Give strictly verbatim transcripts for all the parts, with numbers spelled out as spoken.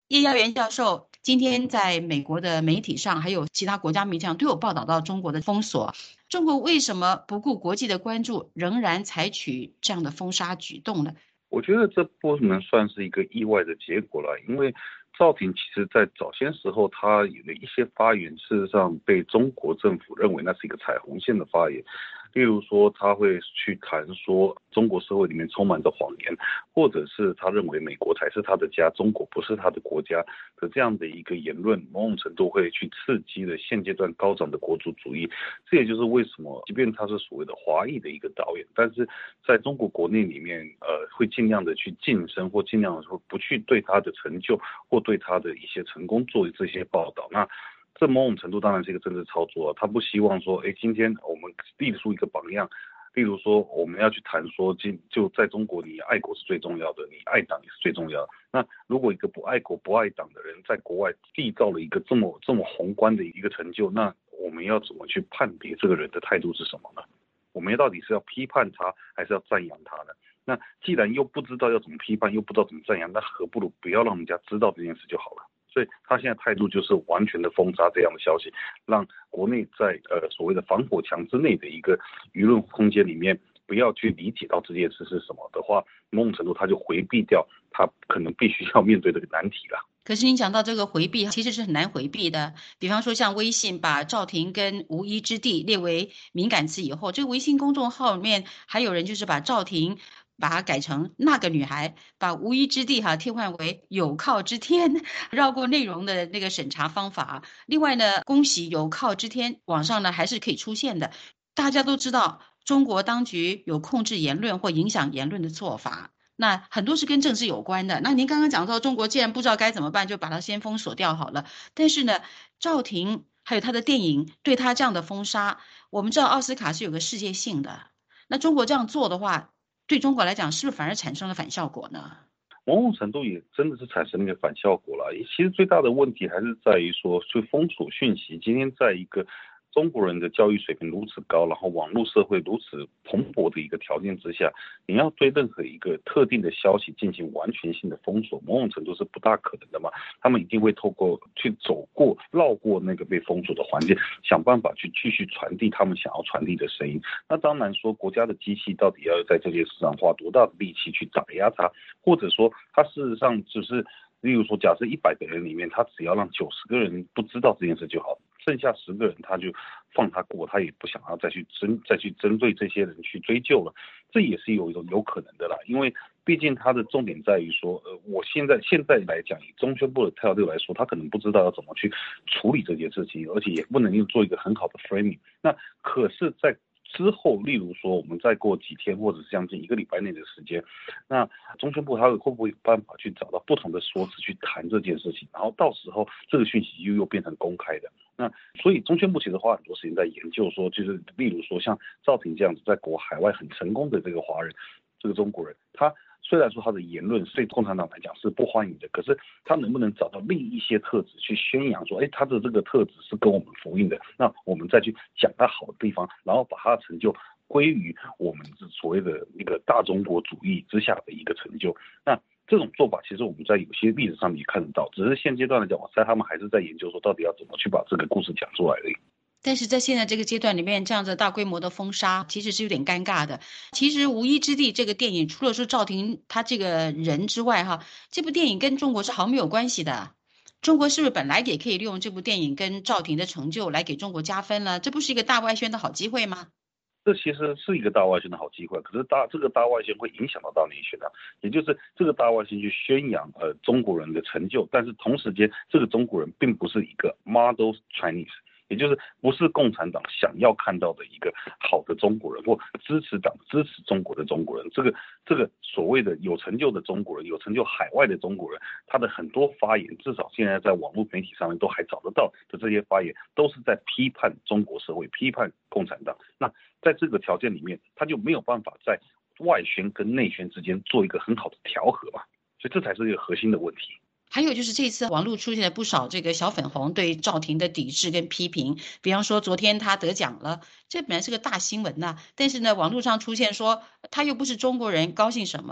叶耀元教授今天在美国的媒体上，还有其他国家媒体上都有报道到中国的封锁。中国为什么不顾国际的关注，仍然采取这样的封杀举动呢？ 我觉得这不能算是一个意外的结果了，因为赵婷其实在早些时候，他有的一些发言，事实上被中国政府认为那是一个踩红线的发言。例如说，他会去谈说中国社会里面充满着谎言，或者是他认为美国才是他的家，中国不是他的国家的这样的一个言论，某种程度会去刺激了现阶段高涨的国族主义。这也就是为什么，即便他是所谓的华裔的一个导演，但是在中国国内里面，呃，会尽量的去晋升，或尽量的说不去对他的成就或对他的一些成功做这些报道。那这某种程度当然是一个政治操作啊，他不希望说，哎，今天我们立出一个榜样，例如说我们要去谈说，就在中国，你爱国是最重要的，你爱党也是最重要的。那如果一个不爱国不爱党的人在国外缔造了一个这么这么宏观的一个成就，那我们要怎么去判别这个人的态度是什么呢？我们到底是要批判他，还是要赞扬他呢？那既然又不知道要怎么批判，又不知道怎么赞扬，那何不如不要让人家知道这件事就好了。所以他现在态度就是完全的封杀这样的消息，让国内在呃所谓的防火墙之内的一个舆论空间里面，不要去理解到这件事是什么的话，某种程度他就回避掉他可能必须要面对这个难题了。 可是您讲到这个回避，其实是很难回避的。比方说，像微信把赵婷跟无依之地列为敏感词以后，这个微信公众号里面还有人就是把赵婷把它改成那个女孩，把无依之地哈替换为有靠之天，绕过内容的那个审查方法。另外呢，恭喜有靠之天，网上呢还是可以出现的。大家都知道，中国当局有控制言论或影响言论的做法。那很多是跟政治有关的。那您刚刚讲到，中国既然不知道该怎么办，就把它先封锁掉好了。但是呢，赵婷还有他的电影对他这样的封杀，我们知道奥斯卡是有个世界性的。那中国这样做的话，对中国来讲，是不是反而产生了反效果呢？ 某种程度也真的是产生了一个反效果了。其实最大的问题还是在于说，去封锁讯息。今天在一个中国人的教育水平如此高，然后网络社会如此蓬勃的一个条件之下，你要对任何一个特定的消息进行完全性的封锁，某种程度是不大可能的嘛。他们一定会透过去走过、绕过那个被封锁的环节，想办法去继续传递他们想要传递的声音。那当然说，国家的机器到底要在这件事上花多大的力气去打压它，或者说它事实上只是。例如说，假设一百个人里面，他只要让九十个人不知道这件事就好，剩下十个人他就放他过，他也不想要再去针再去针对这些人去追究了，这也是有一种有可能的啦。因为毕竟他的重点在于说，呃，我现在现在来讲，以中宣部的态度来说，他可能不知道要怎么去处理这件事情，而且也不能用做一个很好的 framing。那可是，在之后，例如说，我们再过几天，或者是将近一个礼拜内的时间，那中宣部他会不会有办法去找到不同的说辞去谈这件事情？然后到时候这个讯息又又变成公开的。那所以中宣部其实花很多时间在研究说，就是例如说像赵婷这样子在国海外很成功的这个华人，这个中国人，他虽然说他的言论对共产党来讲是不欢迎的，可是他能不能找到另一些特质去宣扬说，哎，他的这个特质是跟我们呼应的，那我们再去讲他好的地方，然后把他的成就归于我们所谓的一个大中国主义之下的一个成就。那这种做法其实我们在有些例子上面也看得到，只是现阶段来讲，我猜他们还是在研究说到底要怎么去把这个故事讲出来而已。 但是在现在这个阶段里面，这样子大规模的封杀，其实是有点尴尬的。其实《无依之地》这个电影，除了说赵婷她这个人之外，哈，这部电影跟中国是毫没有关系的。中国是不是本来也可以利用这部电影跟赵婷的成就来给中国加分了？这不是一个大外宣的好机会吗？ 这其实是一个大外宣的好机会，可是大这个大外宣会影响到大内宣的，也就是这个大外宣去宣扬呃中国人的成就，但是同时间这个中国人并不是一个 model Chinese。也就是不是共产党想要看到的一个好的中国人，或支持党支持中国的中国人。这个这个所谓的有成就的中国人，有成就海外的中国人，他的很多发言，至少现在在网络媒体上面都还找得到的这些发言，都是在批判中国社会，批判共产党。那在这个条件里面，他就没有办法在外宣跟内宣之间做一个很好的调和嘛，所以这才是一个核心的问题。 还有就是这次网络出现了不少这个小粉红对赵婷的抵制跟批评，比方说昨天他得奖了，这本来是个大新闻呐、啊，但是呢，网络上出现说他又不是中国人，高兴什么？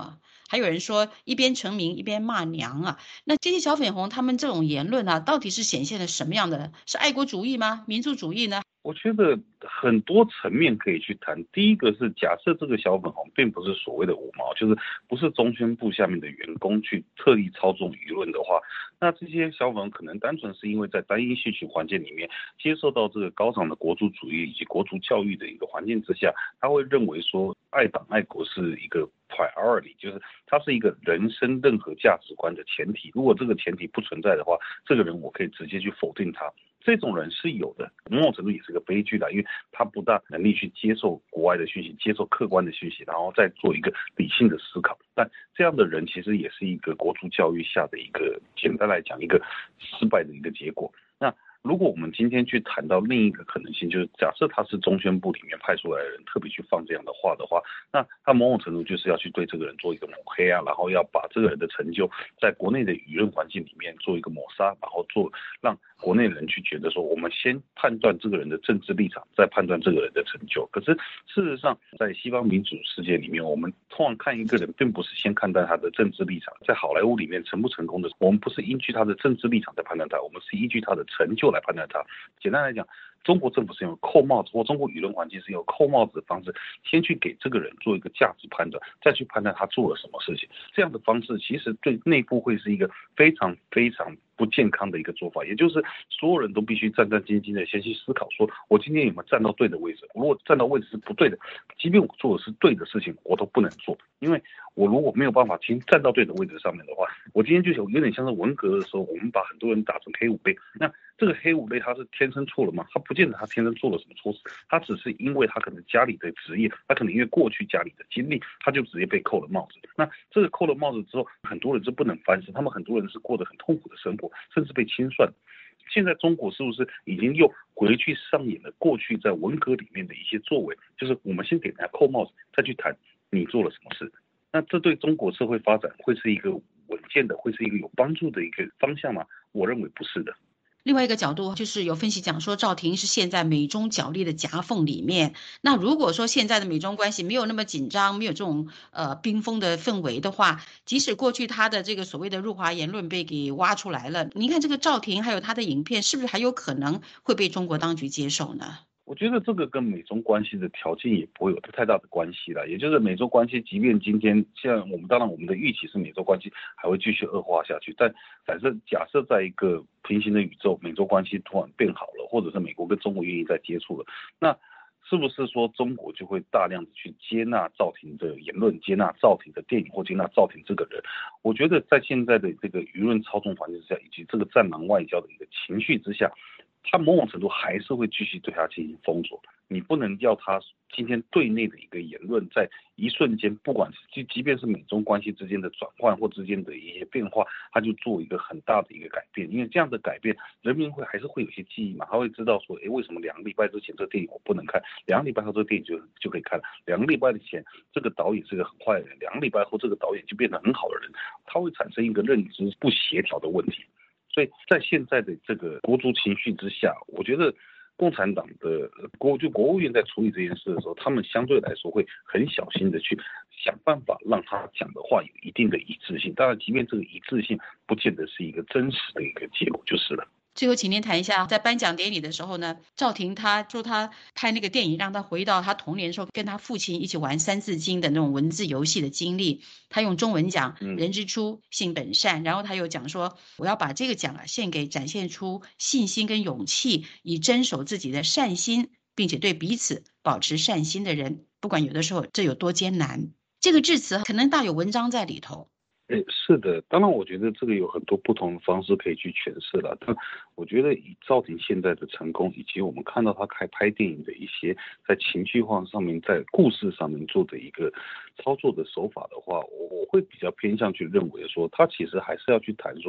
还有人说一边成名一边骂娘啊。那这些小粉红他们这种言论啊，到底是显现了什么样的？是爱国主义吗？民族主义呢？ 我觉得很多层面可以去谈。第一个是假设这个小粉红并不是所谓的五毛，就是不是中宣部下面的员工去特意操纵舆论的话，那这些小粉红可能单纯是因为在单一戏曲环境里面接受到这个高涨的国族主义以及国族教育的一个环境之下，他会认为说爱党爱国是一个 priority， 就是它是一个人生任何价值观的前提。如果这个前提不存在的话，这个人我可以直接去否定他。这种人是有的，某种程度也是个悲剧的，因为他不大能力去接受国外的讯息，接受客观的讯息，然后再做一个理性的思考。但这样的人其实也是一个国族教育下的一个，简单来讲一个失败的一个结果。那如果我们今天去谈到另一个可能性，就是假设他是中宣部里面派出来的人，特别去放这样的话的话，那他某种程度就是要去对这个人做一个抹黑啊，然后要把这个人的成就在国内的舆论环境里面做一个抹杀，然后做让国内人去觉得说，我们先判断这个人的政治立场，再判断这个人的成就。可是事实上，在西方民主世界里面，我们通常看一个人，并不是先看待他的政治立场。在好莱坞里面成不成功的，我们不是依据他的政治立场在判断他，我们是依据他的成就来判断他。简单来讲，中国政府是用扣帽子，或中国舆论环境是用扣帽子的方式，先去给这个人做一个价值判断，再去判断他做了什么事情。这样的方式其实对内部会是一个非常非常不健康的一个做法，也就是所有人都必须战战兢兢的先去思考，说我今天有没有站到对的位置？如果站到位置是不对的，即便我做的是对的事情，我都不能做，因为我如果没有办法先站到对的位置上面的话，我今天就有点像是文革的时候，我们把很多人打成黑五类。那这个黑五类他是天生错了吗？他不见得他天生做了什么错事，他只是因为他可能家里的职业，他可能因为过去家里的经历，他就直接被扣了帽子。那这个扣了帽子之后，很多人是不能翻身，他们很多人是过得很痛苦的生活，甚至被清算。现在中国是不是已经又回去上演了过去在文革里面的一些作为？就是我们先给人家扣帽子，再去谈你做了什么事。那这对中国社会发展会是一个稳健的，会是一个有帮助的一个方向吗？我认为不是的。 另外一个角度就是有分析讲说，赵婷是陷在美中角力的夹缝里面。那如果说现在的美中关系没有那么紧张，没有这种呃冰封的氛围的话，即使过去他的这个所谓的入华言论被给挖出来了，您看这个赵婷还有他的影片，是不是还有可能会被中国当局接受呢？ 我觉得这个跟美中关系的条件也不会有太大的关系了，也就是美中关系，即便今天像我们当然我们的预期是美中关系还会继续恶化下去，但反正假设在一个平行的宇宙，美中关系突然变好了，或者是美国跟中国愿意再接触了，那是不是说中国就会大量的去接纳赵婷的言论，接纳赵婷的电影，或接纳赵婷这个人？我觉得在现在的这个舆论操纵环境之下，以及这个战狼外交的一个情绪之下，他某种程度还是会继续对他进行封锁。你不能要他今天对内的一个言论，在一瞬间，不管是即便是美中关系之间的转换或之间的一些变化，他就做一个很大的一个改变。因为这样的改变，人民会还是会有些记忆嘛，他会知道说，哎，为什么两个礼拜之前这个电影我不能看，两个礼拜后这个电影就就可以看了，两个礼拜前这个导演是个很坏的人，两个礼拜后这个导演就变得很好的人，他会产生一个认知不协调的问题。所以在现在的这个国族情绪之下，我觉得共产党的国就国务院在处理这件事的时候，他们相对来说会很小心的去想办法让他讲的话有一定的一致性。当然，即便这个一致性不见得是一个真实的一个结果，就是了。 最后，请您谈一下，在颁奖典礼的时候呢，赵婷她说她拍那个电影，让她回到她童年时候跟她父亲一起玩三字经的那种文字游戏的经历。她用中文讲“人之初，性本善”，然后她又讲说，我要把这个奖啊献给展现出信心跟勇气，以坚守自己的善心，并且对彼此保持善心的人，不管有的时候这有多艰难。这个致辞可能大有文章在里头。 诶，是的，当然，我觉得这个有很多不同的方式可以去诠释了。但我觉得以赵婷现在的成功，以及我们看到他开拍电影的一些在情绪化上面、在故事上面做的一个操作的手法的话，我我会比较偏向去认为说，他其实还是要去谈说，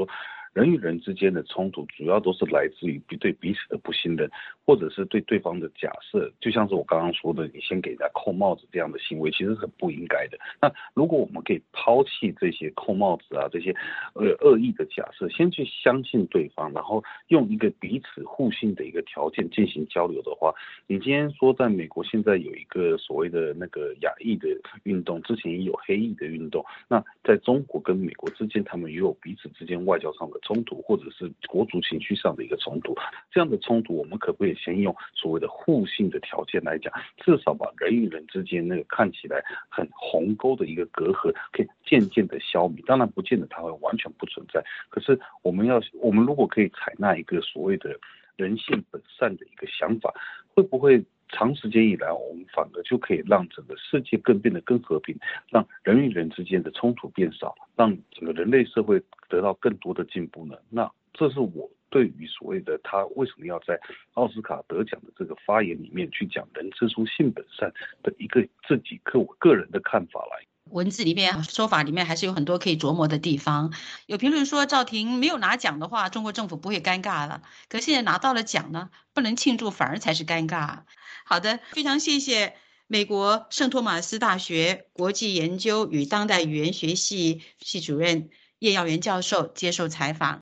人与人之间的冲突主要都是来自于对彼此的不信任，或者是对对方的假设，就像是我刚刚说的，你先给人家扣帽子这样的行为，其实是很不应该的。那如果我们可以抛弃这些扣帽子啊，这些呃恶意的假设，先去相信对方，然后用一个彼此互信的一个条件进行交流的话，你今天说在美国现在有一个所谓的那个亚裔的运动，之前也有黑裔的运动，那在中国跟美国之间，他们也有彼此之间外交上的冲突，或者是国族情绪上的一个冲突。这样的冲突，我们可不可以先用所谓的互信的条件来讲，至少把人与人之间那个看起来很鸿沟的一个隔阂，可以渐渐的消弭。当然，不见得它会完全不存在，可是我们要，我们如果可以采纳一个所谓的人性本善的一个想法，会不会长时间以来，我们反而就可以让整个世界更变得更和平，让人与人之间的冲突变少，让整个人类社会得到更多的进步呢？那这是我对于所谓的他为什么要在奥斯卡得奖的这个发言里面去讲人之初性本善的一个自己个我个人的看法来。 文字里面说法里面还是有很多可以琢磨的地方。有评论说赵婷没有拿奖的话，中国政府不会尴尬了，可现在拿到了奖呢，不能庆祝反而才是尴尬。好的，非常谢谢美国圣托马斯大学国际研究与当代语言学系系主任叶耀元教授接受采访。